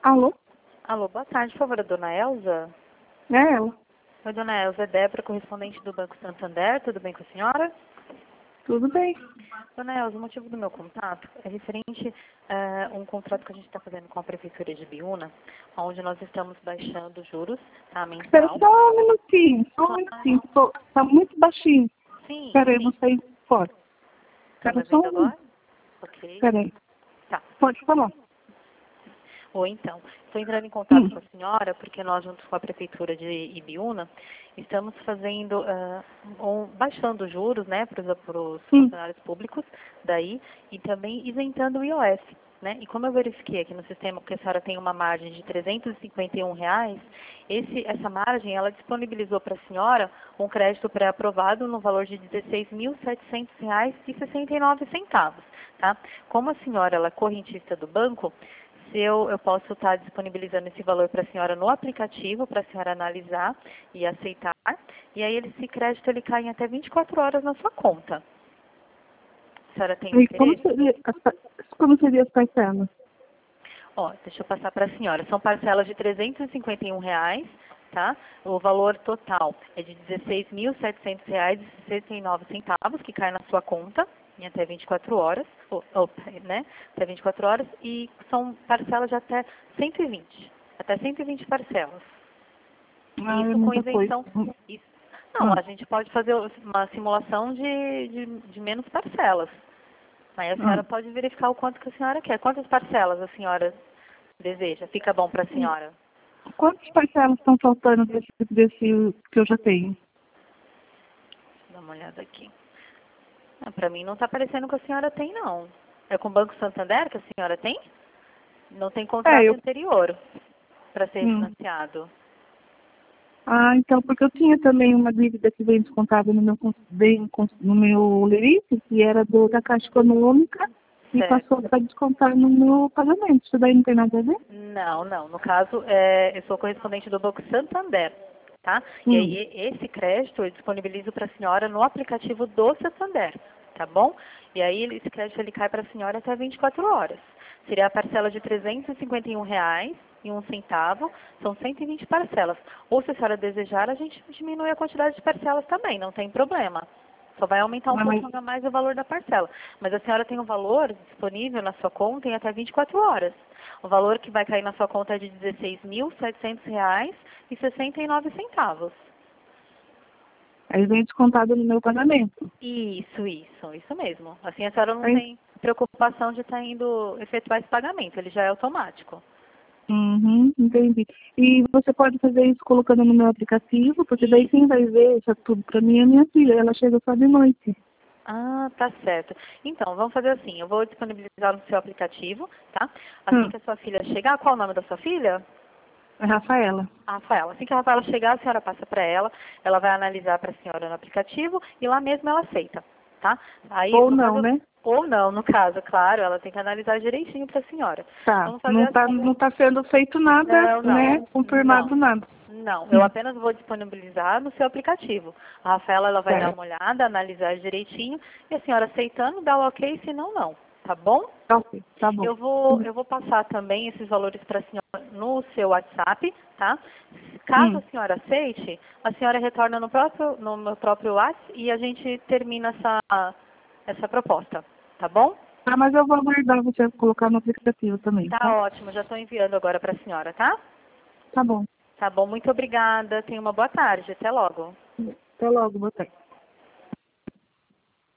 Alô? Alô, boa tarde, por favor, a dona Elza? É ela. Oi, dona Elza, é Débora, correspondente do Banco Santander, tudo bem com a senhora? Tudo bem? Dona Elza, o motivo do meu contato é referente a um contrato que a gente está fazendo com a Prefeitura de Biúna, onde nós estamos baixando juros, tá, Espera mensal. só um minutinho, tá muito baixinho. Sim, Espera aí, eu sim. vou sair fora. Tá me Espera só ouvindo um minuto. agora? Ok. Espera aí. Tá. Pode falar. Ou então, estou entrando em contato Hum. com a senhora, porque nós, junto com a Prefeitura de Ibiúna, estamos fazendo, baixando juros, né, para os Hum. funcionários públicos daí, e também isentando o IOF, né? E como eu verifiquei aqui no sistema que a senhora tem uma margem de R$ 351, essa margem, ela disponibilizou para a senhora um crédito pré-aprovado no valor de R$ 16.700,69, tá? Como a senhora, ela é correntista do banco, se eu posso estar disponibilizando esse valor para a senhora no aplicativo, para a senhora analisar e aceitar. E aí esse crédito ele cai em até 24 horas na sua conta. A senhora tem E interesse? como seria as parcelas? Ó, deixa eu passar para a senhora. São parcelas de R$ 351, tá? O valor total é de R$ 16.700,69, que cai na sua conta em até 24 horas, né? Até 24 horas, e são parcelas de até 120. Até 120 parcelas. Ah, é Isso com muita coisa. isenção. Isso. Não, Ah, a gente pode fazer uma simulação de menos parcelas. Aí a ah. senhora pode verificar o quanto que a senhora quer. Quantas parcelas a senhora deseja? Fica bom para a senhora? Quantas parcelas estão faltando desse que eu já tenho? Dá uma olhada aqui. Para mim não está aparecendo que a senhora tem, não. É com o Banco Santander que a senhora tem? Não tem É, contrato anterior para ser hum. refinanciado. Ah, então, porque eu tinha também uma dívida que veio descontada no meu lerite, que era da Caixa Econômica, e passou Certo. para descontar no meu pagamento. Isso daí não tem nada a ver? Não, não. No caso, eu sou correspondente do Banco Santander, tá? E Hum. aí, esse crédito eu disponibilizo para a senhora no aplicativo do Santander, tá bom? E aí, esse crédito ele cai para a senhora até 24 horas. Seria a parcela de R$ 351,01, são 120 parcelas. Ou, se a senhora desejar, a gente diminui a quantidade de parcelas também, não tem problema. Só vai aumentar um Ah, mas, pouquinho a mais o valor da parcela. Mas a senhora tem o valor disponível na sua conta em até 24 horas. O valor que vai cair na sua conta é de R$ 16.700,69. aí vem descontado no meu pagamento. Isso mesmo. Assim a senhora não Aí, tem preocupação de estar indo efetuar esse pagamento, ele já é automático. entendi. E você pode fazer isso colocando no meu aplicativo, porque daí Isso. quem vai ver isso tudo para mim é minha filha. Ela chega só de noite. Ah, tá certo. Então, vamos fazer assim, eu vou disponibilizar no seu aplicativo, tá? Assim Hum. que a sua filha chegar, qual o nome da sua filha? É Rafaela. A Rafaela. Assim que a Rafaela chegar, a senhora passa para ela vai analisar para a senhora no aplicativo e lá mesmo ela aceita, tá? Aí, Ou no não, caso, né? ou não, no caso, claro, ela tem que analisar direitinho para a senhora. Tá. Vamos fazer assim. Não tá sendo feito nada, Não, né? não, Confirmado não. nada. Não, eu Hum. apenas vou disponibilizar no seu aplicativo. A Rafaela, ela vai dar Certo. uma olhada, analisar direitinho e a senhora aceitando, dá o ok, se não, não. Tá bom? Ok, tá bom. Eu vou passar também esses valores para a senhora no seu WhatsApp, tá? Caso Hum. a senhora aceite, a senhora retorna no meu próprio WhatsApp e a gente termina essa proposta, tá bom? Ah, mas eu vou aguardar você colocar no aplicativo também, Tá tá? ótimo, já estou enviando agora para a senhora, tá? Tá bom. Tá bom, muito obrigada. Tenha uma boa tarde. Até logo. Até logo, boa tarde.